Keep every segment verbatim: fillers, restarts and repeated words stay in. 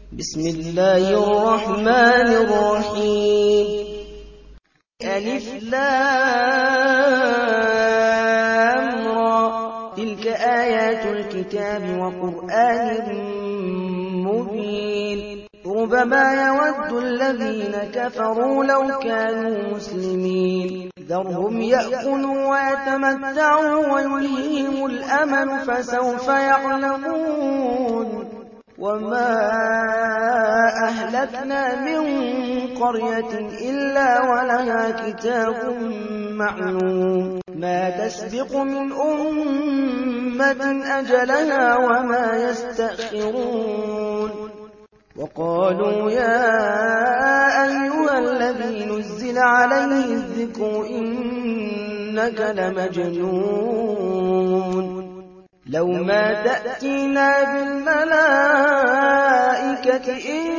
بسم الله الرحمن الرحيم ألف لام را تلك آيات الكتاب وقرآن مبين ربما يود الذين كفروا لو كانوا مسلمين ذرهم يأكلوا ويتمتعوا ويلههم الأمل فسوف يعلمون وما أهلكنا من قرية إلا ولها كتاب معلوم ما تسبق من أمة أجلها وما يستأخرون وقالوا يا أيها الذي نزل عليه الذكر إنك لمجنون لو ما تأتينا بالملائكة إن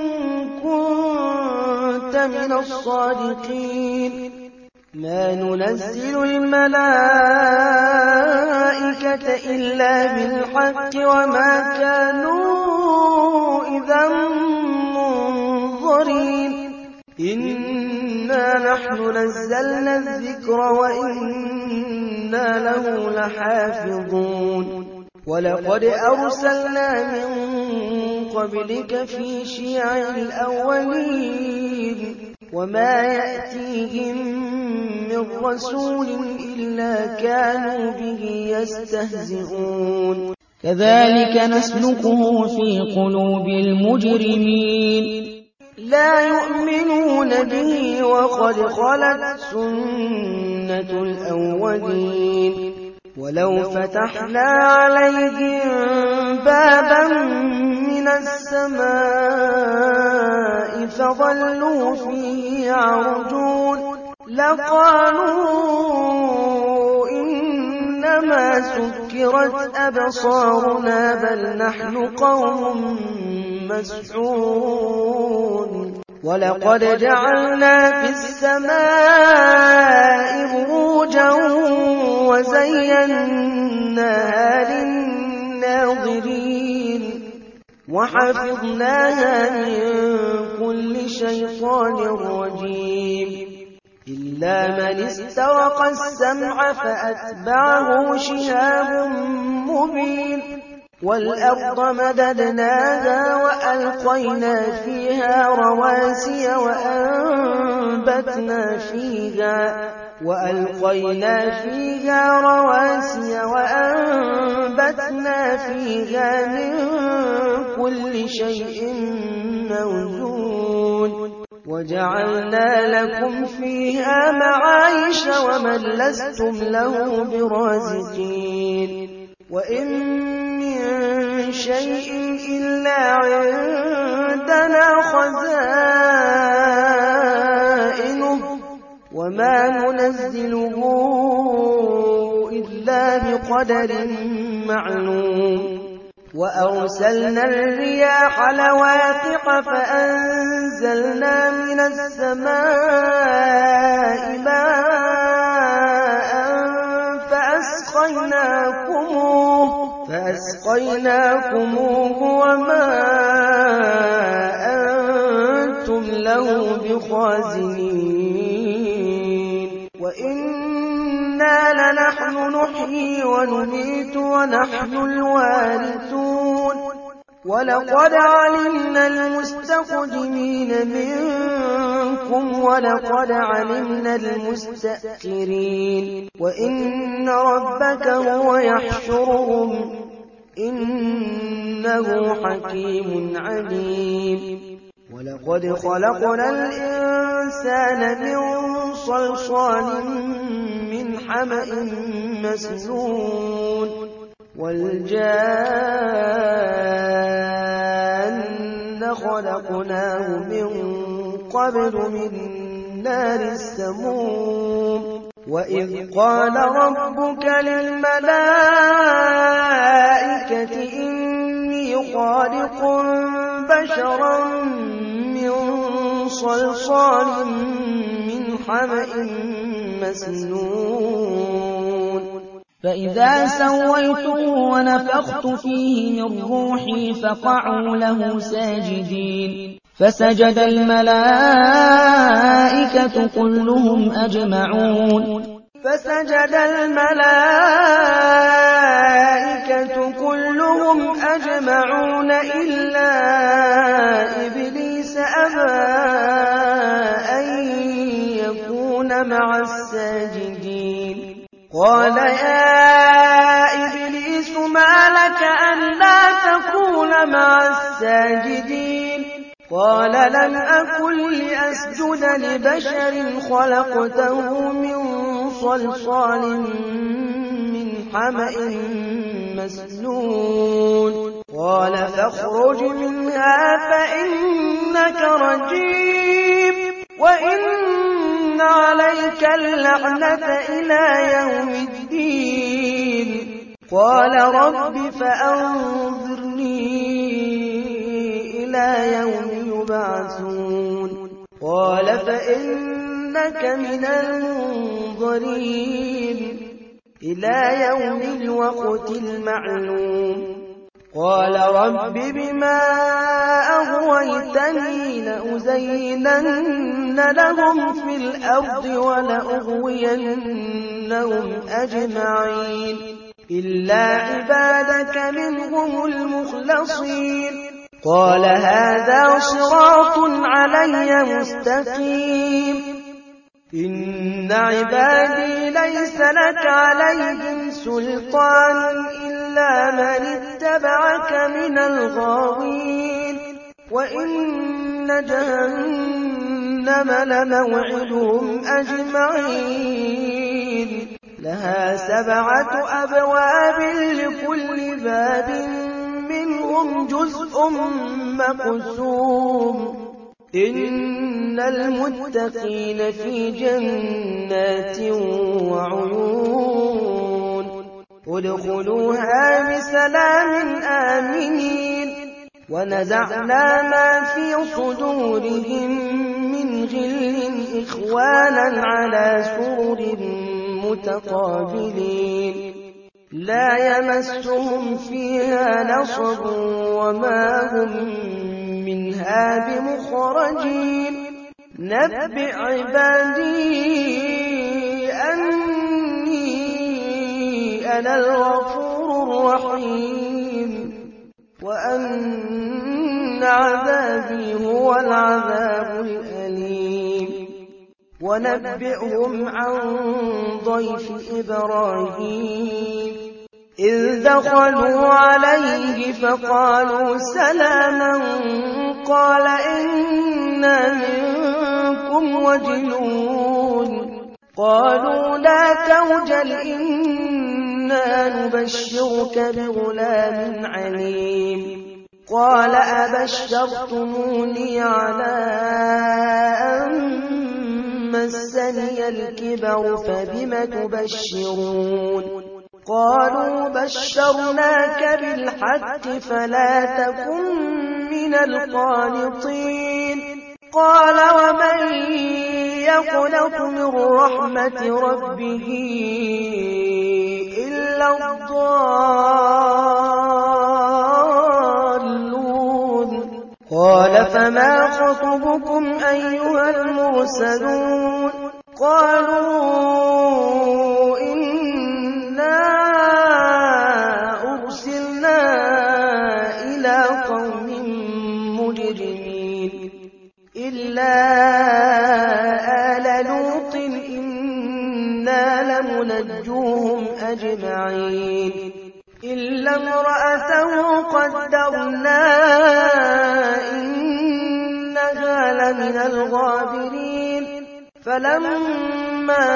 كنت من الصادقين ما ننزل الملائكة إلا بالحق وما كانوا إذا منظرين إنا نحن نزلنا الذكر وإنا له لحافظون ولقد أرسلنا من قبلك في شيع الأولين وما يأتيهم من رسول إلا كانوا به يستهزئون كذلك نسلكه في قلوب المجرمين لا يؤمنون به وقد خلت سنة الأولين ولو فتحنا عليهم بابا من السماء فظلوا فيه يعرجون لقالوا إنما سكرت أبصارنا بل نحن قوم مسحورون ولقد جعلنا في السماء بروجا وزيناها للناظرين وحفظناها من كل شيطان رجيم إلا من استرق السمع فأتبعه شهاب مبين والأرض مددناها وألقينا فيها رواسي وأنبتنا فيها وألقينا فيها رواسي وأنبتنا فيها من كل شيء موزون وجعلنا لكم فيها معايش ومن لستم له برازقين وإن من شيء إلا عندنا خزائنه وما ننزله إلا بقدر معلوم وأرسلنا الرياح لواقح فأنزلنا من السماء ماء فأسقيناكموه فأسقيناكموه وما أنتم له بخازنين وإنا لنحن نحيي ونميت ونحن الوارثون ولقد علمنا المستقدمين منكم ولقد علمنا المستأخرين وإن ربك هو يحشرهم إنه حكيم عليم ولقد خلقنا الإنسان من صلصال من حمأ مسنون والجان خلقناه من قبل من نار السموم وإذ قال ربك للملائكة إني خالق بشرا من صلصال من حمأ مسنون فإذا سويته ونفخت فيه من روحي فقعوا له ساجدين فسجد الملائكة كلهم أجمعون فسجد الملائكة كلهم أجمعون إلا إبليس أبى أن يكون مع الساجدين قال يا إبليس ما لك ألا تكون مع الساجدين قال لم أكن لأسجد لبشر خلقته من صلصال من حمأ مسنون قال فاخرج منها فإنك رجيم وإن عليك اللعنة إلى يوم الدين قال رب فأنظرني إلى يوم يبعثون قال فإنك من المنظرين إلى يوم الوقت المعلوم قال رب بما أغويتني لأزينن لهم في الأرض ولأغوينهم أجمعين إلا عبادك منهم المخلصين قال هذا صراط علي مستقيم إن عبادي ليس لك عليهم سلطان إلا من اتبعك من الغاوين وإن جهنم لموعدهم أجمعين لها سبعة أبواب لكل باب منهم جزء مقسوم إن المتقين في جنات وعيون ادخلوها بسلام آمنين ونزعنا ما في صدورهم من غل إخوانا على سرر متقابلين لا يمسهم فيها نصب وما هم منها بمخرجين نبئ عبادي أني أنا الغفور الرحيم وأن عذابي هو العذاب الأليم ونبئهم عن ضيف إبراهيم إذ دخلوا عليه فقالوا سلاما قال إنا منكم وجلون قالوا لا توجل إنا نبشرك بغلام عليم قال أبشرتموني على أن مسني الكبر فبم تبشرون قالوا بشرناك بالحق فلا تكن من القانطين قال ومن يقنط من رحمة ربه إلا الضالون قال فما خطبكم أيها المرسلون قالوا إنا أرسلنا إلى قوم مجرمين إلا آل لوط إنا لمنجوهم أجمعين إلا امرأته قدرنا إنها لمن الغابرين فلما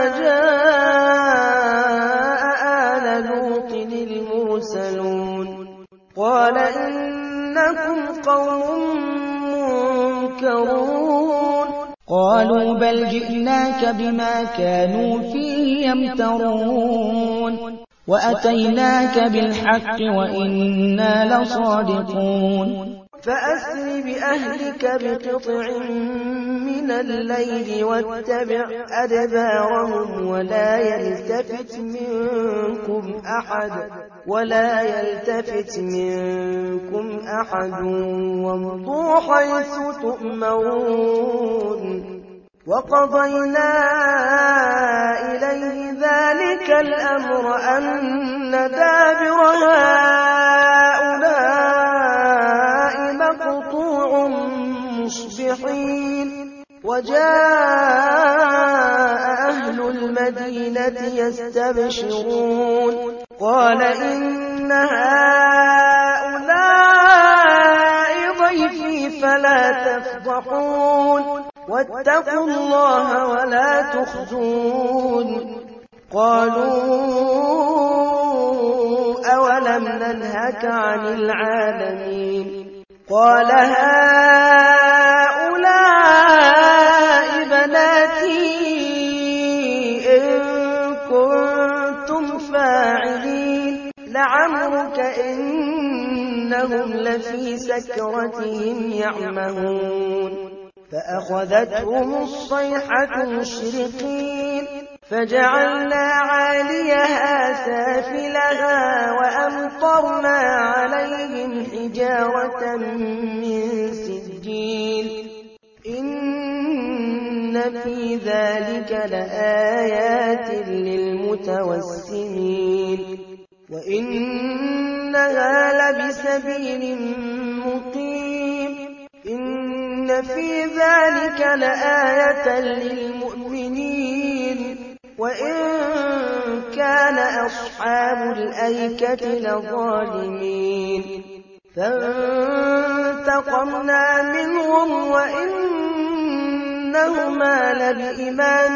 جاء آل لوط المرسلون قال إنكم قوم منكرون قالوا بل جئناك بما كانوا فيه يمترون وأتيناك بالحق وإنا لصادقون فأسر بأهلك بقطع من الليل واتبع أدبارهم ولا يلتفت منكم أحد ولا يلتفت منكم أحد وامضوا حيث تؤمرون وقضينا إليه ذلك الأمر أن دابر هؤلاء مقطوع مصبحين وجاء أهل المدينة يستبشرون قال إن هؤلاء ضيفي فلا تفضحون واتقوا الله ولا تخزون قالوا أولم ننهك عن العالمين قال هؤلاء بناتي إن كنتم فاعلين لعمرك إنهم لفي سكرتهم يعمهون فأخذتهم الصيحة مشرقين فجعلنا عاليها سافلها وأمطرنا عليهم حجارة من سجيل إن في ذلك لآيات للمتوسمين وإنها لبسبيل مقيم إن في ذلك لآية للمؤمنين وإن كان أصحاب الأيكة لظالمين فانتقمنا منهم وإنهما لبإمام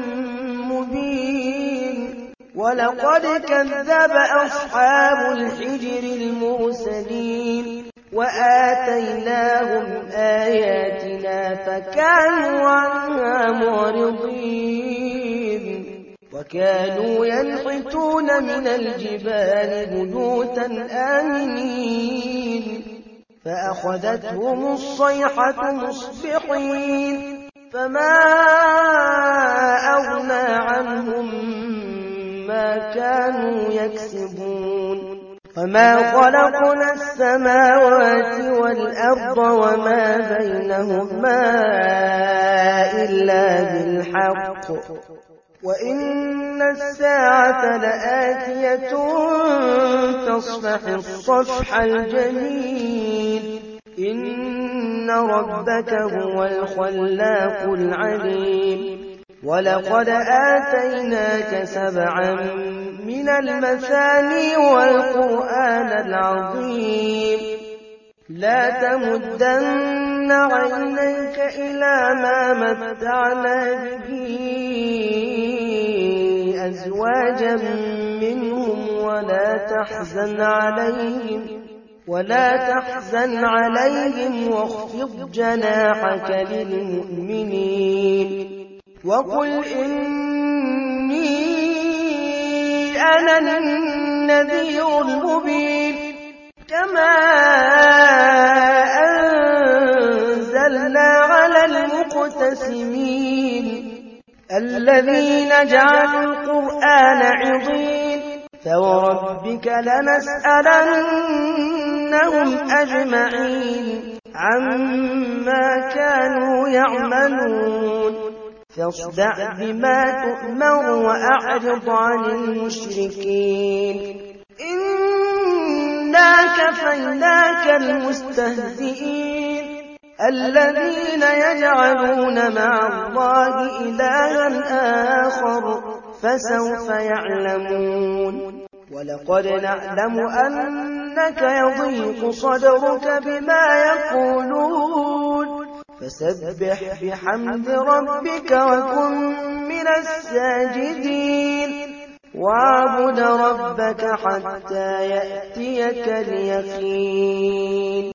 مبين ولقد كذب أصحاب الحجر المرسلين وآتيناهم آياتنا فكانوا عنها معرضين وكانوا ينحتون من الجبال بيوتا آمنين فأخذتهم الصيحة مصبحين فما أغنى عنهم ما كانوا يكسبون وما خلقنا السماوات والأرض وما بينهما إلا بالحق وإن الساعة لآتية تصفح الصفح الجميل إن ربك هو الخلاق العليم ولقد آتيناك سبعا من المثاني والقرآن العظيم لا تمدن عينيك إلى ما متعنا به أزواجا منهم ولا تحزن عليهم ولا تحزن عليهم واخفض جناحك للمؤمنين وقل إني أنا النذير المبين كما أنزلنا على المقتسمين الذين جعلوا القرآن عضين فوربك لنسألنهم أجمعين عما كانوا يعملون فاصدع بما تؤمر وأعرض عن المشركين إنا كفيناك المستهزئين الذين يجعلون مع الله إلها آخر فسوف يعلمون ولقد نعلم أنك يضيق صدرك بما يقولون فسبح بحمد ربك وكن من الساجدين واعبد ربك حتى يأتيك اليقين